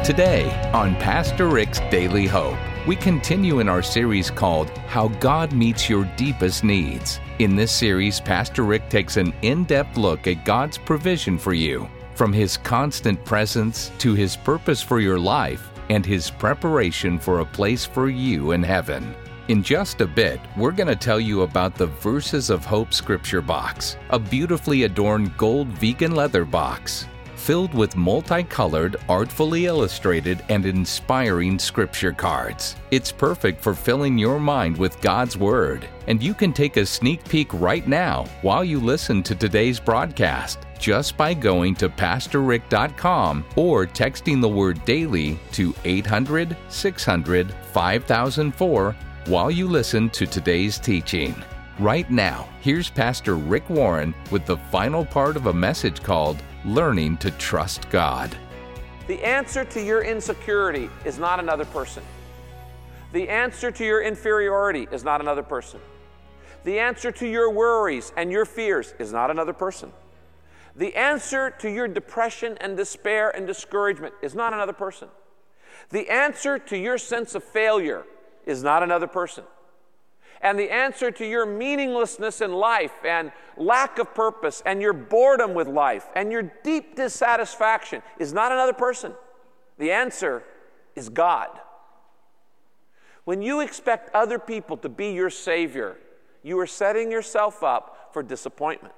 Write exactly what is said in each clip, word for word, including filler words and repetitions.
Today on Pastor Rick's Daily Hope, we continue in our series called How God Meets Your Deepest Needs. In this series, Pastor Rick takes an in-depth look at God's provision for you, from His constant presence to His purpose for your life and His preparation for a place for you in heaven. In just a bit, we're going to tell you about the Verses of Hope Scripture Box, a beautifully adorned gold vegan leather box filled with multicolored, artfully illustrated, and inspiring scripture cards. It's perfect for filling your mind with God's Word, and you can take a sneak peek right now while you listen to today's broadcast just by going to pastor rick dot com or texting the word DAILY to eight hundred, six hundred, five thousand four while you listen to today's teaching. Right now, here's Pastor Rick Warren with the final part of a message called Learning to Trust God. The answer to your insecurity is not another person. The answer to your inferiority is not another person. The answer to your worries and your fears is not another person. The answer to your depression and despair and discouragement is not another person. The answer to your sense of failure is not another person. And the answer to your meaninglessness in life and lack of purpose and your boredom with life and your deep dissatisfaction is not another person. The answer is God. When you expect other people to be your Savior, you are setting yourself up for disappointment.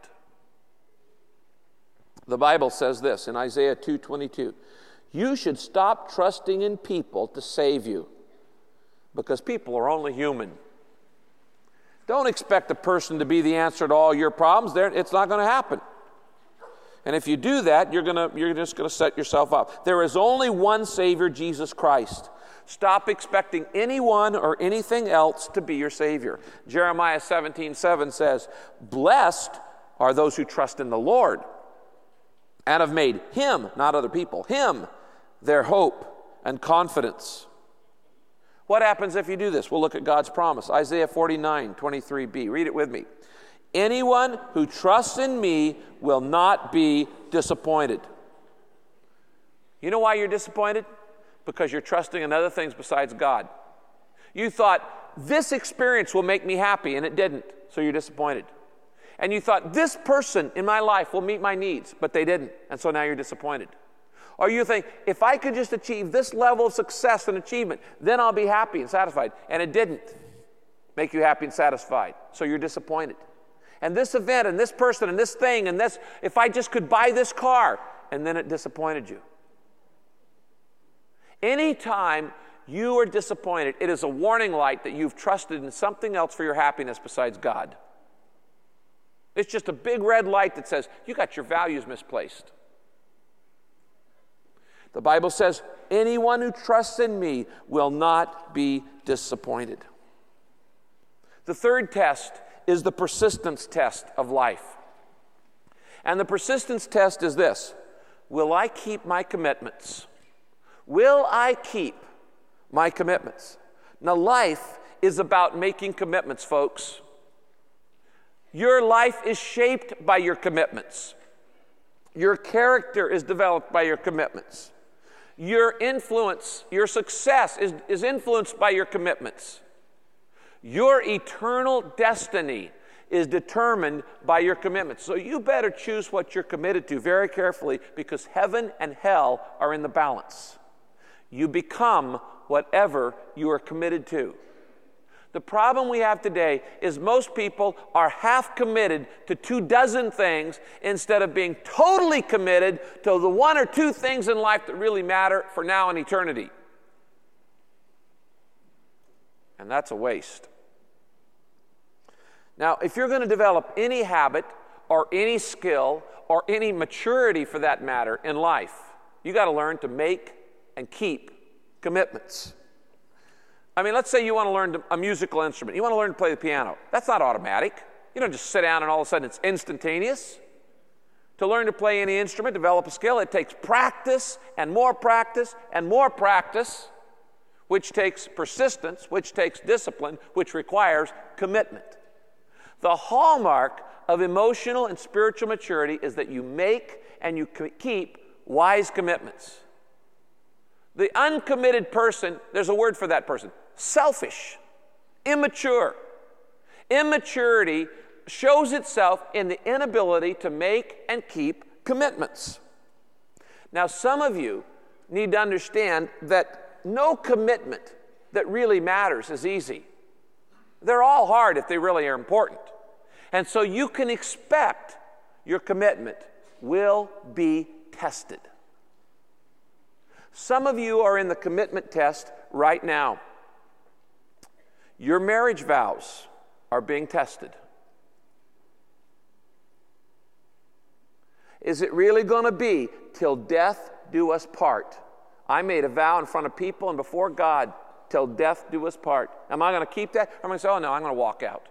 The Bible says this in Isaiah two twenty-two, you should stop trusting in people to save you because people are only human. Don't expect a person to be the answer to all your problems. There, it's not going to happen. And if you do that, you're going to, you're just going to set yourself up. There is only one Savior, Jesus Christ. Stop expecting anyone or anything else to be your Savior. Jeremiah seventeen seven says, blessed are those who trust in the Lord and have made Him, not other people, Him their hope and confidence. What happens if you do this? We'll look at God's promise. Isaiah forty-nine twenty-three b. Read it with me. Anyone who trusts in me will not be disappointed. You know why you're disappointed? Because you're trusting in other things besides God. You thought, this experience will make me happy, and it didn't, so you're disappointed. And you thought, this person in my life will meet my needs, but they didn't, and so now you're disappointed. Or you think, if I could just achieve this level of success and achievement, then I'll be happy and satisfied. And it didn't make you happy and satisfied. So you're disappointed. And this event and this person and this thing and this, if I just could buy this car, and then it disappointed you. Anytime you are disappointed, it is a warning light that you've trusted in something else for your happiness besides God. It's just a big red light that says, you got your values misplaced. The Bible says, anyone who trusts in me will not be disappointed. The third test is the persistence test of life. And the persistence test is this: will I keep my commitments? Will I keep my commitments? Now, life is about making commitments, folks. Your life is shaped by your commitments. Your character is developed by your commitments. Your influence, your success is, is influenced by your commitments. Your eternal destiny is determined by your commitments. So you better choose what you're committed to very carefully, because heaven and hell are in the balance. You become whatever you are committed to. The problem we have today is most people are half committed to two dozen things instead of being totally committed to the one or two things in life that really matter for now and eternity. And that's a waste. Now, if you're going to develop any habit or any skill or any maturity for that matter in life, you got to learn to make and keep commitments. I mean, let's say you want to learn a musical instrument. You want to learn to play the piano. That's not automatic. You don't just sit down and all of a sudden it's instantaneous. To learn to play any instrument, develop a skill, it takes practice and more practice and more practice, which takes persistence, which takes discipline, which requires commitment. The hallmark of emotional and spiritual maturity is that you make and you keep wise commitments. The uncommitted person, there's a word for that person, selfish, immature. Immaturity shows itself in the inability to make and keep commitments. Now, some of you need to understand that no commitment that really matters is easy. They're all hard if they really are important. And so you can expect your commitment will be tested. Some of you are in the commitment test right now. Your marriage vows are being tested. Is it really going to be till death do us part? I made a vow in front of people and before God, till death do us part. Am I going to keep that? Or am I going to say, oh no, I'm going to walk out?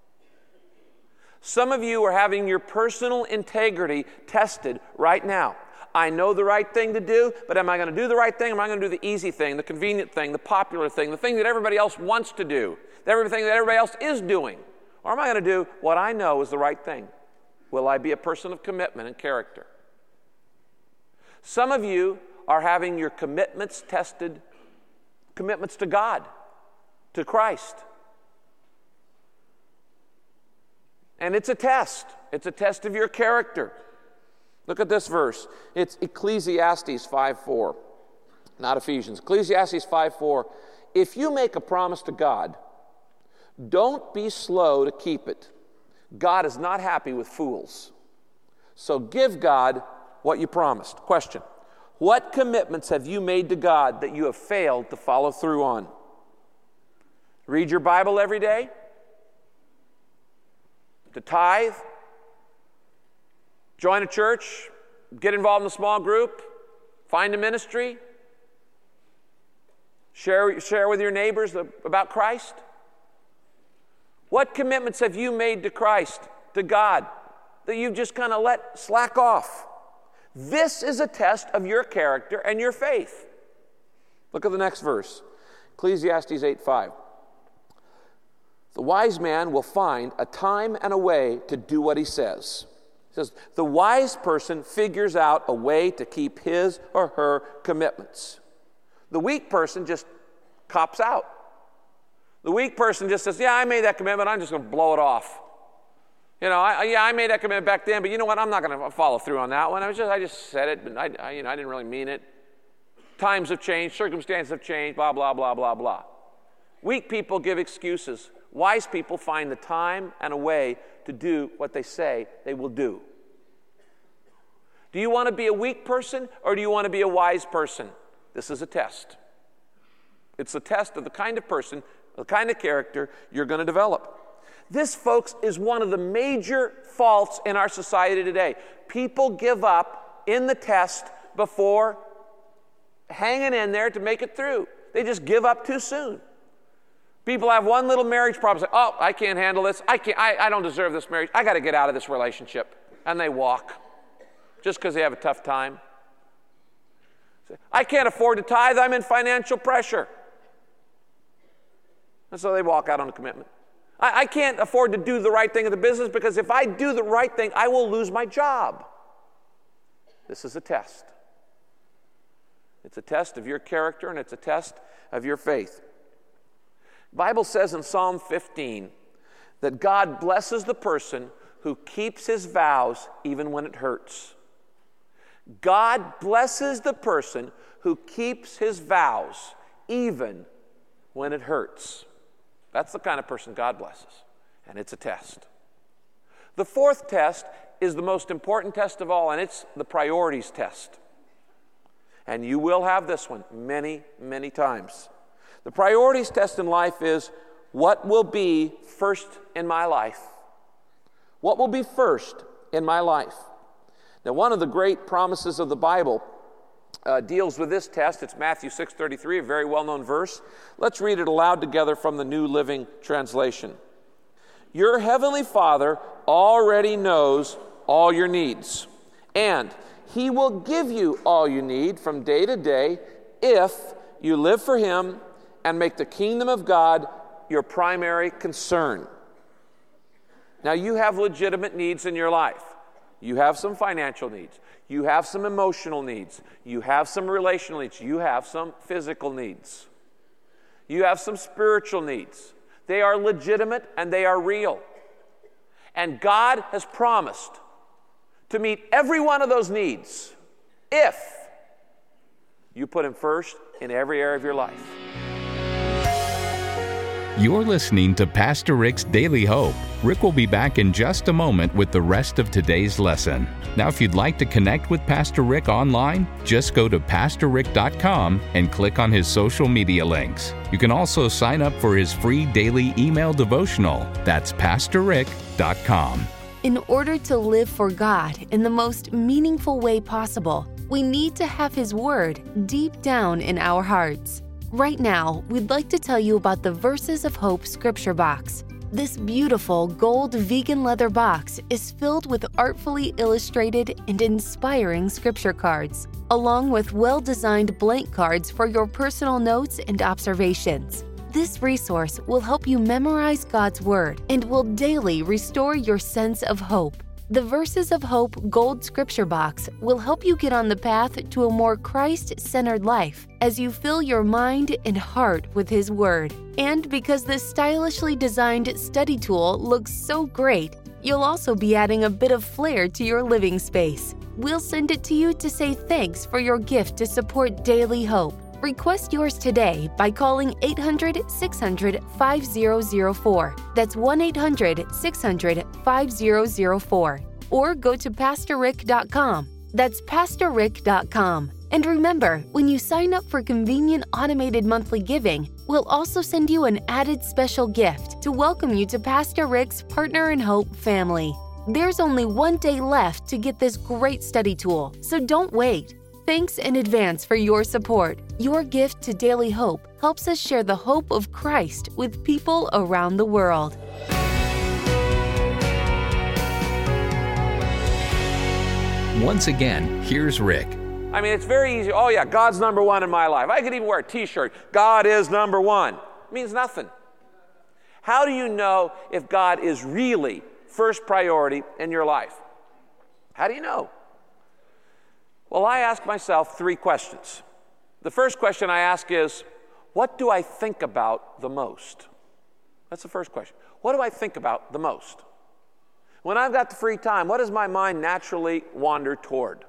Some of you are having your personal integrity tested right now. I know the right thing to do, but am I going to do the right thing? Or am I going to do the easy thing, the convenient thing, the popular thing, the thing that everybody else wants to do, everything that everybody else is doing? Or am I going to do what I know is the right thing? Will I be a person of commitment and character? Some of you are having your commitments tested, commitments to God, to Christ. And it's a test. It's a test of your character. Look at this verse. It's Ecclesiastes five four, not Ephesians. Ecclesiastes five four. If you make a promise to God, don't be slow to keep it. God is not happy with fools. So give God what you promised. Question. What commitments have you made to God that you have failed to follow through on? Read your Bible every day? To tithe? Join a church? Get involved in a small group? Find a ministry? Share, share with your neighbors about Christ? What commitments have you made to Christ, to God, that you've just kind of let slack off? This is a test of your character and your faith. Look at the next verse, Ecclesiastes eight five. The wise man will find a time and a way to do what he says. It says, the wise person figures out a way to keep his or her commitments. The weak person just cops out. The weak person just says, yeah, I made that commitment, I'm just going to blow it off. You know, I, yeah, I made that commitment back then, but you know what, I'm not going to follow through on that one. I was just, I just said it, but I, I, you know, I didn't really mean it. Times have changed, circumstances have changed, blah, blah, blah, blah, blah. Weak people give excuses. Wise people find the time and a way to do what they say they will do. Do you want to be a weak person or do you want to be a wise person? This is a test. It's a test of the kind of person, the kind of character you're going to develop. This, folks, is one of the major faults in our society today. People give up in the test before hanging in there to make it through. They just give up too soon. People have one little marriage problem, say, oh, I can't handle this. I can't. I, I don't deserve this marriage. I got to get out of this relationship. And they walk just because they have a tough time. Say, I can't afford to tithe. I'm in financial pressure. And so they walk out on a commitment. I, I can't afford to do the right thing in the business because if I do the right thing, I will lose my job. This is a test. It's a test of your character and it's a test of your faith. The Bible says in Psalm fifteen that God blesses the person who keeps his vows even when it hurts. God blesses the person who keeps his vows even when it hurts. That's the kind of person God blesses, and it's a test. The fourth test is the most important test of all, and it's the priorities test. And you will have this one many, many times. The priorities test in life is, what will be first in my life? What will be first in my life? Now, one of the great promises of the Bible uh, deals with this test. It's Matthew six thirty-three, a very well-known verse. Let's read it aloud together from the New Living Translation. Your heavenly Father already knows all your needs, and he will give you all you need from day to day if you live for him and make the kingdom of God your primary concern. Now, you have legitimate needs in your life. You have some financial needs. You have some emotional needs. You have some relational needs. You have some physical needs. You have some spiritual needs. They are legitimate and they are real. And God has promised to meet every one of those needs if you put Him first in every area of your life. You're listening to Pastor Rick's Daily Hope. Rick will be back in just a moment with the rest of today's lesson. Now, if you'd like to connect with Pastor Rick online, just go to pastor rick dot com and click on his social media links. You can also sign up for his free daily email devotional. That's pastor rick dot com. In order to live for God in the most meaningful way possible, we need to have His Word deep down in our hearts. Right now, we'd like to tell you about the Verses of Hope Scripture Box. This beautiful gold vegan leather box is filled with artfully illustrated and inspiring scripture cards, along with well-designed blank cards for your personal notes and observations. This resource will help you memorize God's Word and will daily restore your sense of hope. The Verses of Hope Gold Scripture Box will help you get on the path to a more Christ-centered life as you fill your mind and heart with His Word. And because this stylishly designed study tool looks so great, you'll also be adding a bit of flair to your living space. We'll send it to you to say thanks for your gift to support Daily Hope. Request yours today by calling eight hundred, six hundred, five thousand four. That's one eight hundred, six hundred, five thousand four. Or go to pastor rick dot com. That's pastor rick dot com. And remember, when you sign up for convenient automated monthly giving, we'll also send you an added special gift to welcome you to Pastor Rick's Partner in Hope family. There's only one day left to get this great study tool, so don't wait. Thanks in advance for your support. Your gift to Daily Hope helps us share the hope of Christ with people around the world. Once again, here's Rick. I mean, it's very easy. Oh, yeah, God's number one in my life. I could even wear a t-shirt. God is number one. It means nothing. How do you know if God is really first priority in your life? How do you know? Well, I ask myself three questions. The first question I ask is, what do I think about the most? That's the first question. What do I think about the most? When I've got the free time, what does my mind naturally wander toward?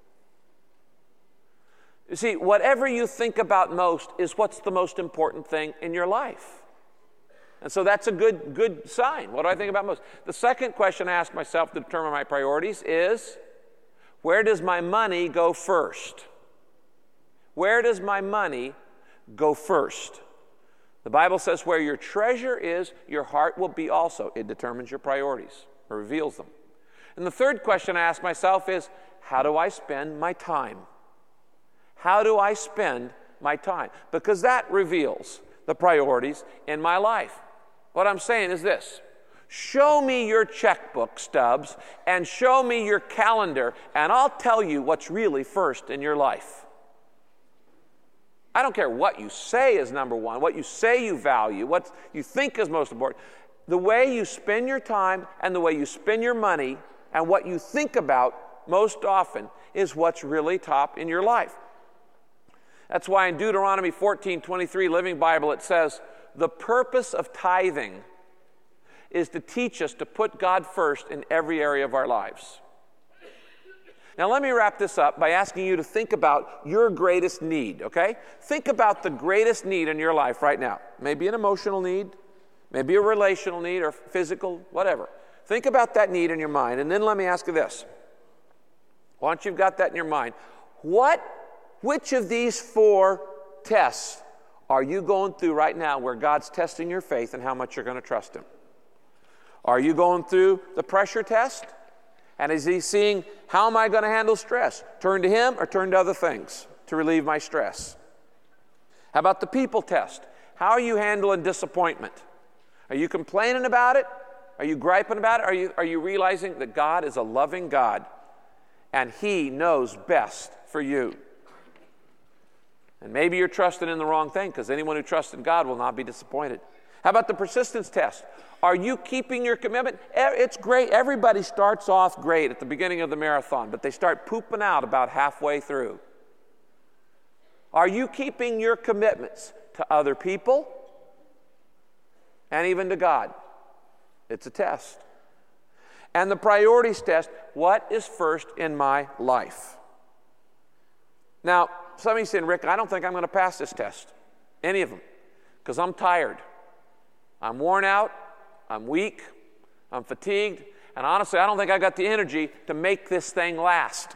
You see, whatever you think about most is what's the most important thing in your life. And so that's a good, good sign. What do I think about most? The second question I ask myself to determine my priorities is, where does my money go first? Where does my money go first? The Bible says where your treasure is, your heart will be also. It determines your priorities, or reveals them. And the third question I ask myself is, how do I spend my time? How do I spend my time? Because that reveals the priorities in my life. What I'm saying is this. Show me your checkbook stubs and show me your calendar, and I'll tell you what's really first in your life. I don't care what you say is number one, what you say you value, what you think is most important. The way you spend your time and the way you spend your money and what you think about most often is what's really top in your life. That's why in Deuteronomy fourteen twenty-three, Living Bible, it says, the purpose of tithing is to teach us to put God first in every area of our lives. Now let me wrap this up by asking you to think about your greatest need, okay? Think about the greatest need in your life right now. Maybe an emotional need, maybe a relational need, or physical, whatever. Think about that need in your mind, and then let me ask you this. Once you've got that in your mind, what, which of these four tests are you going through right now where God's testing your faith and how much you're going to trust Him? Are you going through the pressure test? And is He seeing, how am I going to handle stress? Turn to Him or turn to other things to relieve my stress? How about the people test? How are you handling disappointment? Are you complaining about it? Are you griping about it? Are you, are you realizing that God is a loving God and He knows best for you? And maybe you're trusting in the wrong thing, because anyone who trusts in God will not be disappointed. How about the persistence test? Are you keeping your commitment? It's great. Everybody starts off great at the beginning of the marathon, but they start pooping out about halfway through. Are you keeping your commitments to other people and even to God? It's a test. And the priorities test, what is first in my life? Now, some of you saying, Rick, I don't think I'm going to pass this test, any of them, because I'm tired. I'm worn out, I'm weak, I'm fatigued, and honestly, I don't think I got the energy to make this thing last.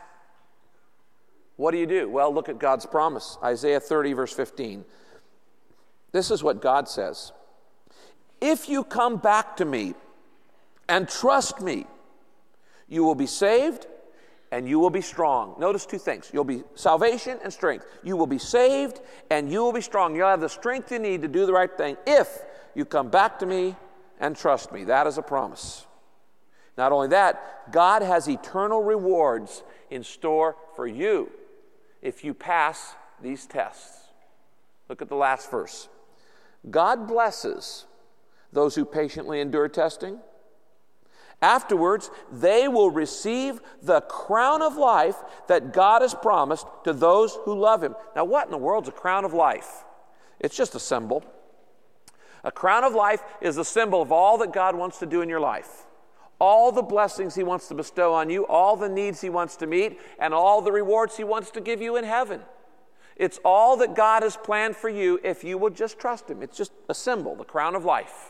What do you do? Well, look at God's promise. Isaiah thirty, verse fifteen. This is what God says. If you come back to me and trust me, you will be saved and you will be strong. Notice two things. You'll be salvation and strength. You will be saved and you will be strong. You'll have the strength you need to do the right thing if you come back to me and trust me. That is a promise. Not only that, God has eternal rewards in store for you if you pass these tests. Look at the last verse. God blesses those who patiently endure testing. Afterwards, they will receive the crown of life that God has promised to those who love him. Now, what in the world's a crown of life? It's just a symbol. A crown of life is a symbol of all that God wants to do in your life. All the blessings he wants to bestow on you, all the needs he wants to meet, and all the rewards he wants to give you in heaven. It's all that God has planned for you if you will just trust him. It's just a symbol, the crown of life.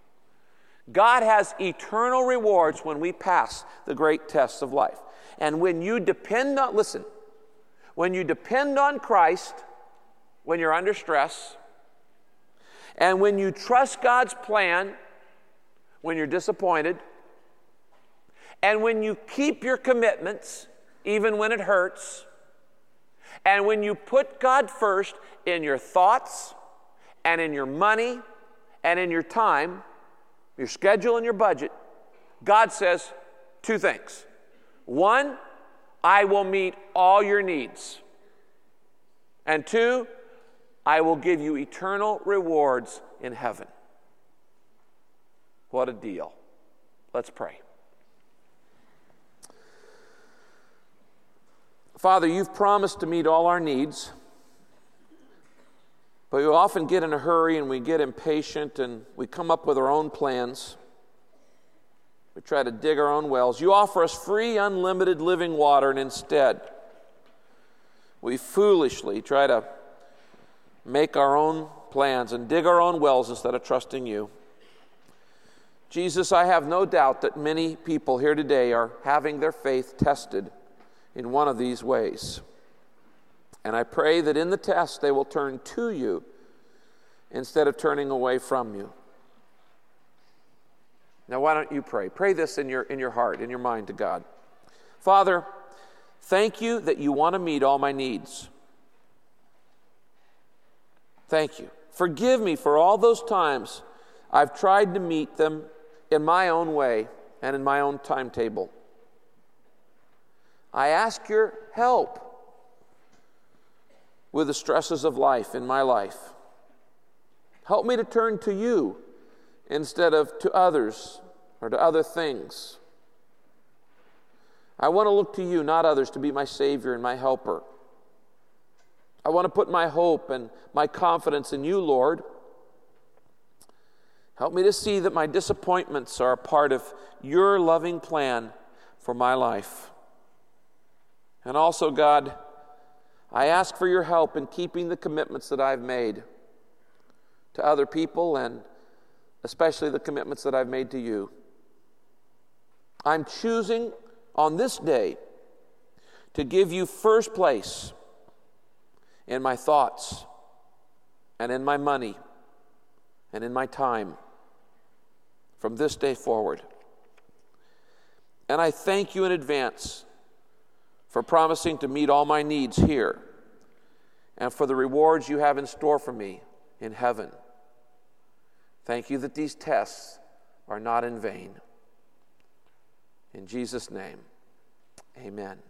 God has eternal rewards when we pass the great tests of life. And when you depend on, listen, when you depend on Christ, when you're under stress, and when you trust God's plan, when you're disappointed, and when you keep your commitments, even when it hurts, and when you put God first in your thoughts, and in your money, and in your time, your schedule and your budget, God says two things. One, I will meet all your needs. And two, I will give you eternal rewards in heaven. What a deal. Let's pray. Father, you've promised to meet all our needs, but we often get in a hurry and we get impatient and we come up with our own plans. We try to dig our own wells. You offer us free, unlimited living water, and instead we foolishly try to make our own plans and dig our own wells instead of trusting you. Jesus, I have no doubt that many people here today are having their faith tested in one of these ways. And I pray that in the test they will turn to you instead of turning away from you. Now why don't you pray? Pray this in your, in your heart, in your mind to God. Father, thank you that you want to meet all my needs. Thank you. Forgive me for all those times I've tried to meet them in my own way and in my own timetable. I ask your help with the stresses of life in my life. Help me to turn to you instead of to others or to other things. I want to look to you, not others, to be my Savior and my helper. I want to put my hope and my confidence in you, Lord. Help me to see that my disappointments are a part of your loving plan for my life. And also, God, I ask for your help in keeping the commitments that I've made to other people and especially the commitments that I've made to you. I'm choosing on this day to give you first place in my thoughts and in my money and in my time from this day forward. And I thank you in advance for promising to meet all my needs here and for the rewards you have in store for me in heaven. Thank you that these tests are not in vain. In Jesus' name, amen.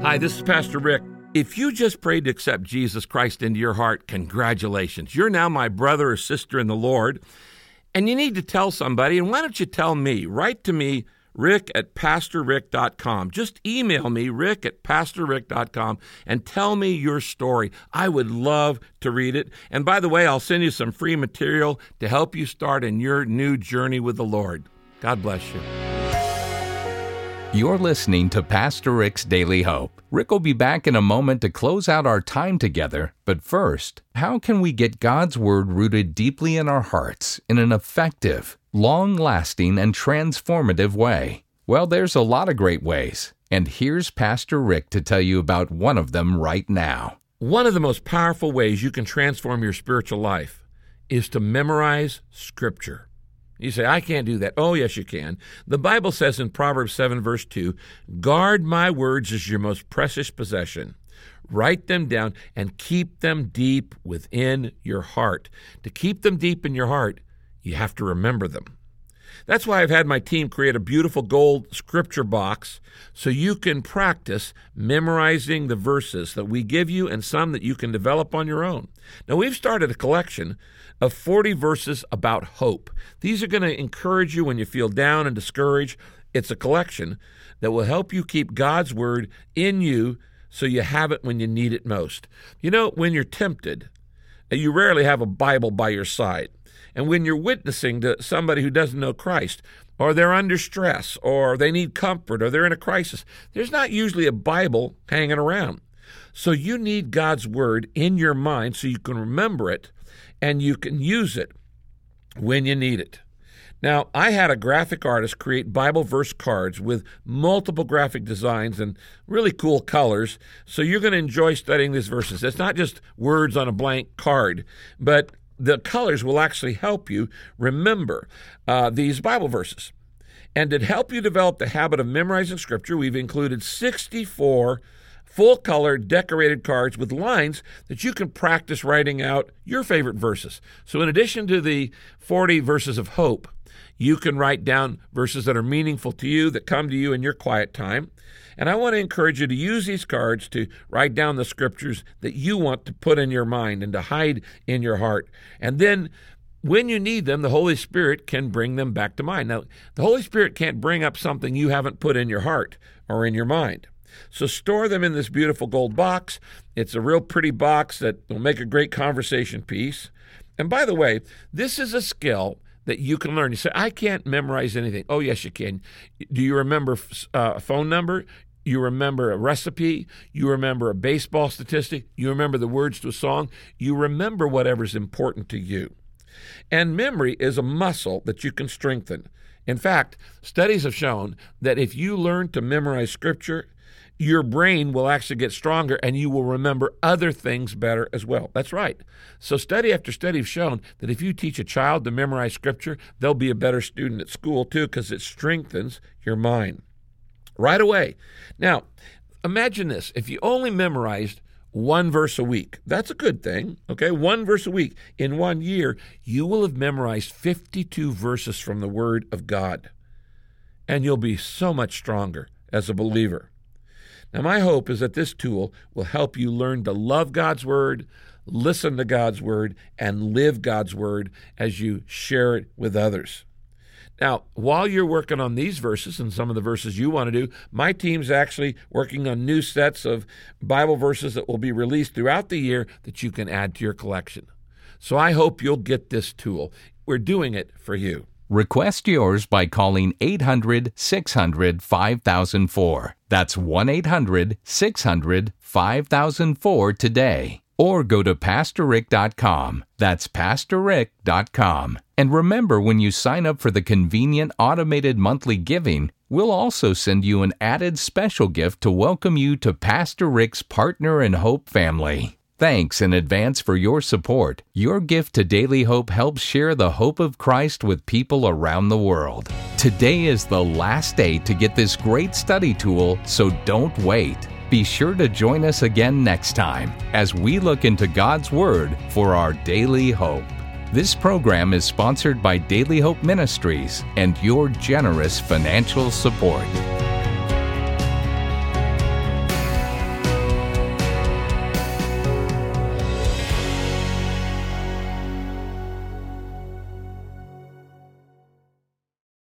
Hi, this is Pastor Rick. If you just prayed to accept Jesus Christ into your heart, congratulations. You're now my brother or sister in the Lord, and you need to tell somebody. And why don't you tell me? Write to me, rick at pastor rick dot com. Just email me, rick at pastor rick dot com, and tell me your story. I would love to read it. And by the way, I'll send you some free material to help you start in your new journey with the Lord. God bless you. You're listening to Pastor Rick's Daily Hope. Rick will be back in a moment to close out our time together. But first, how can we get God's Word rooted deeply in our hearts in an effective, long-lasting, and transformative way? Well, there's a lot of great ways. And here's Pastor Rick to tell you about one of them right now. One of the most powerful ways you can transform your spiritual life is to memorize Scripture. You say, I can't do that. Oh, yes, you can. The Bible says in Proverbs seven, verse two, guard my words as your most precious possession. Write them down and keep them deep within your heart. To keep them deep in your heart, you have to remember them. That's why I've had my team create a beautiful gold scripture box so you can practice memorizing the verses that we give you and some that you can develop on your own. Now, we've started a collection of forty verses about hope. These are going to encourage you when you feel down and discouraged. It's a collection that will help you keep God's Word in you so you have it when you need it most. You know, when you're tempted, you rarely have a Bible by your side. And when you're witnessing to somebody who doesn't know Christ, or they're under stress, or they need comfort, or they're in a crisis, there's not usually a Bible hanging around. So you need God's Word in your mind so you can remember it and you can use it when you need it. Now, I had a graphic artist create Bible verse cards with multiple graphic designs and really cool colors, so you're going to enjoy studying these verses. It's not just words on a blank card, but the colors will actually help you remember uh, these Bible verses. And to help you develop the habit of memorizing Scripture, we've included sixty-four full-color decorated cards with lines that you can practice writing out your favorite verses. So in addition to the forty verses of hope, you can write down verses that are meaningful to you, that come to you in your quiet time. And I want to encourage you to use these cards to write down the scriptures that you want to put in your mind and to hide in your heart. And then when you need them, the Holy Spirit can bring them back to mind. Now, the Holy Spirit can't bring up something you haven't put in your heart or in your mind. So store them in this beautiful gold box. It's a real pretty box that will make a great conversation piece. And by the way, this is a skill that you can learn. You say, I can't memorize anything. Oh, yes, you can. Do you remember uh, a phone number? You remember a recipe. You remember a baseball statistic. You remember the words to a song. You remember whatever's important to you. And memory is a muscle that you can strengthen. In fact, studies have shown that if you learn to memorize Scripture, your brain will actually get stronger and you will remember other things better as well. That's right. So study after study have shown that if you teach a child to memorize Scripture, they'll be a better student at school too, because it strengthens your mind right away. Now, imagine this. If you only memorized one verse a week, that's a good thing, okay? One verse a week. In one year, you will have memorized fifty-two verses from the Word of God, and you'll be so much stronger as a believer. Now, my hope is that this tool will help you learn to love God's Word, listen to God's Word, and live God's Word as you share it with others. Now, while you're working on these verses and some of the verses you want to do, my team's actually working on new sets of Bible verses that will be released throughout the year that you can add to your collection. So I hope you'll get this tool. We're doing it for you. Request yours by calling eight hundred, six hundred, five thousand four. That's one eight hundred, six hundred, five thousand four today. Or go to pastor rick dot com. That's pastor rick dot com. And remember, when you sign up for the convenient automated monthly giving, we'll also send you an added special gift to welcome you to Pastor Rick's Partner in Hope family. Thanks in advance for your support. Your gift to Daily Hope helps share the hope of Christ with people around the world. Today is the last day to get this great study tool, so don't wait. Be sure to join us again next time as we look into God's Word for our daily hope. This program is sponsored by Daily Hope Ministries and your generous financial support.